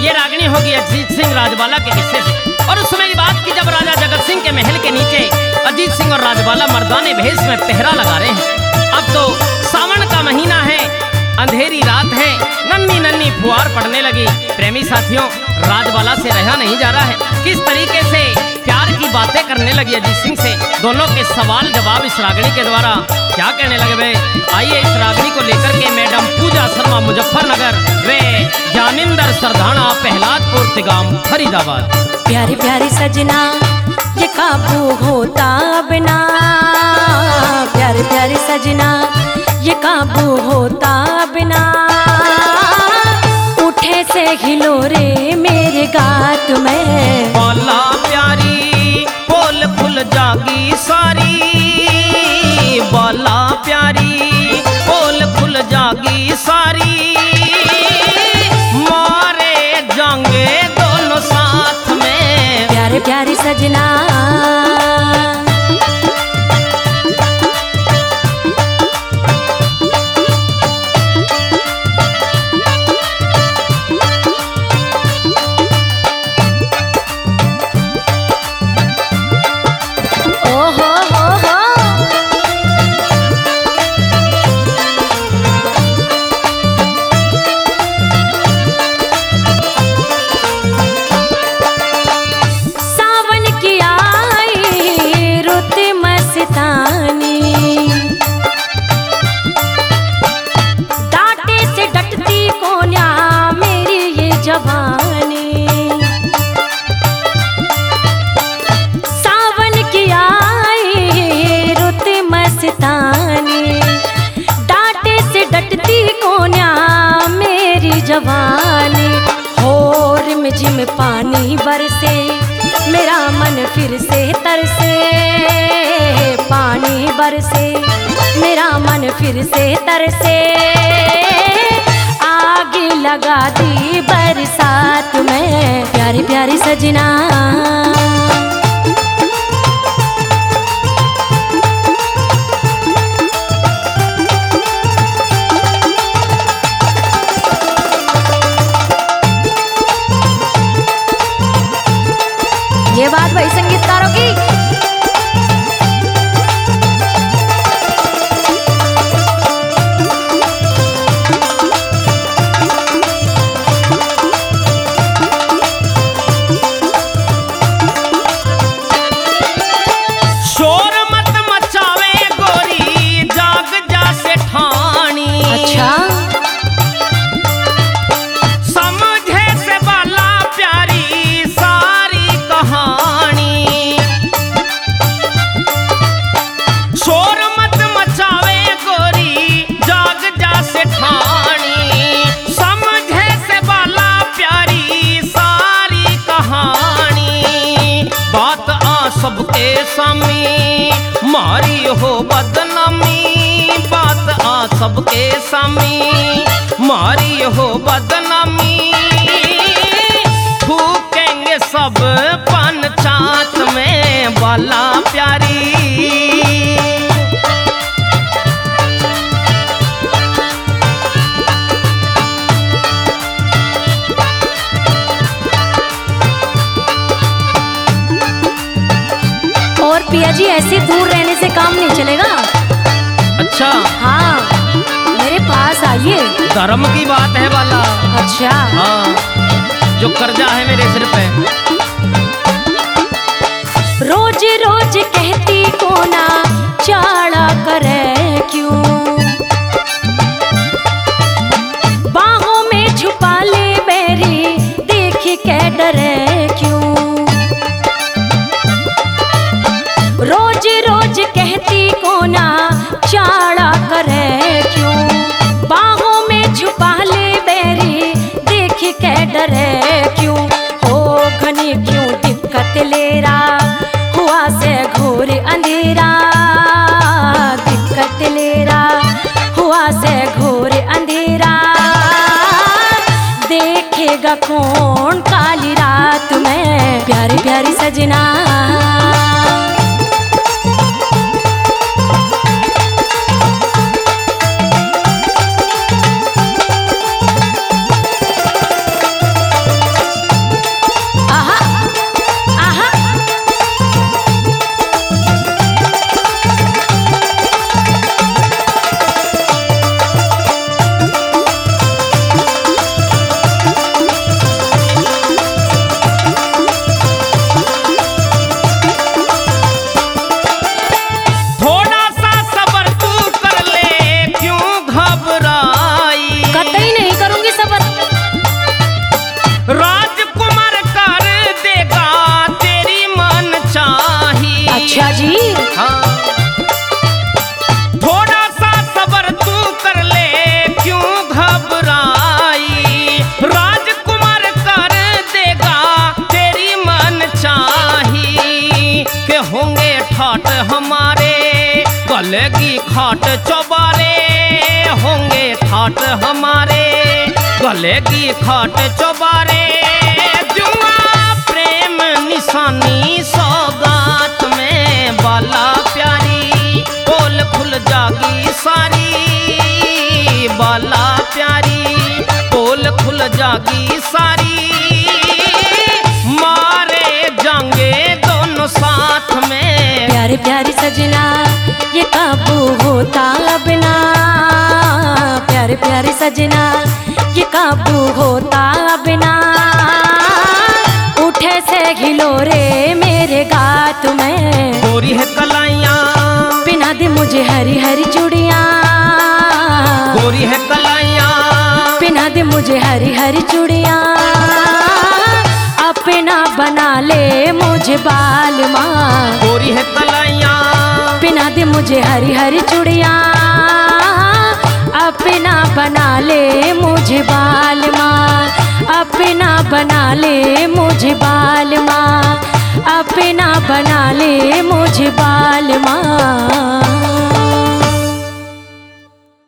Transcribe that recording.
ये रागनी होगी अजीत सिंह राजबाला के किस्से से। और उस समय की बात की जब राजा जगत सिंह के महल के नीचे अजीत सिंह और राजबाला मर्दाने भेष में पहरा लगा रहे हैं। अब तो सावन का महीना है, अंधेरी रात है, नन्ही नन्ही फुहार पड़ने लगी। प्रेमी साथियों, राजबाला से रहा नहीं जा रहा है। किस तरीके से प्यार की बातें करने लगी अजीत सिंह से। दोनों के सवाल जवाब इस रागनी के द्वारा क्या कहने लगे वे, आइए इस रागनी को लेकर के मैडम पूजा शर्मा मुजफ्फरनगर वे ज्ञानेंद्र सरधाना पहलादपुर तिगाम फरीदाबाद। प्यारी प्यारी सजना ये काबू होता बिना, प्यारी प्यारी सजना ये काबू होता बिना, उठे से हिलोरे मेरे गात में। बाला प्यारी पोल फुल जागी सारी, बाला प्यारी पोल फुल जागी सारी, मारे जाएंगे दोनों साथ में। प्यारे प्यारी सजना जवानी हो रिमझिम पानी बरसे, मेरा मन फिर से तरसे, पानी बरसे मेरा मन फिर से तरसे, आग लगा दी बरसात में। प्यारी प्यारी सजना ये बात भाई संगीतकारों की। शोर मत मचावे गोरी जाग जा से ठानी। अच्छा समझे से बाला प्यारी सारी कहानी। शोर मत मचावे गोरी जाग जा से ठानी, समझे से बाला प्यारी सारी कहानी। बात आ सबके सामी मारी हो बदनामी, बात आ सबके सामी मारी हो बदनामी। थूकेंगे सब पंचायत में बाला प्यारी। और पिया जी ऐसे दूर रहने से काम नहीं चलेगा। अच्छा हाँ मेरे पास आइए। धर्म की बात है बाला। अच्छा हाँ जो कर्जा है मेरे सिर पे। रोज रोज कहती को ना चाड़ा करे क्यों, बाहों में छुपा ले मेरी देख के डरे क्यों। रोज रोज कहती को ना चाड़ा करे क्यों, बाहों में छुपा ले मेरी देख के डरे क्यों। हो घनी क्यों दिक्कत ले रहा हुआ से घोर अंधेरा, दिक्कत ले रहा हुआ से घोर अंधेरा। देखेगा कौन काली रात में प्यारी प्यारी सजना। ठाट हमारे गलेगी खाट चौबारे जुआ प्रेम निशानी सौगात में बाला प्यारी पोल खुल जागी सारी बाला प्यारी पोल खुल जागी सारी मारे जाएंगे दोनों साथ में। प्यारे प्यारे सजना ये काबू होता अब ना, प्यारे प्यारे सजना ये काबू होता अब ना, उठे से घिलोरे मेरे गात में। गोरी है कलाइयाँ पिना दे मुझे हरी हरी चूड़ियाँ, गोरी है कलाइयाँ पिना दे मुझे हरी हरी चूड़ियाँ, अपना बना ले मुझे बाल माँ। गोरी है कलाइयाँ पिना दे मुझे हरी हरी चूड़ियाँ, अपना बना ले मुझे बाल माँ, अपना बना ले मुझे बाल माँ।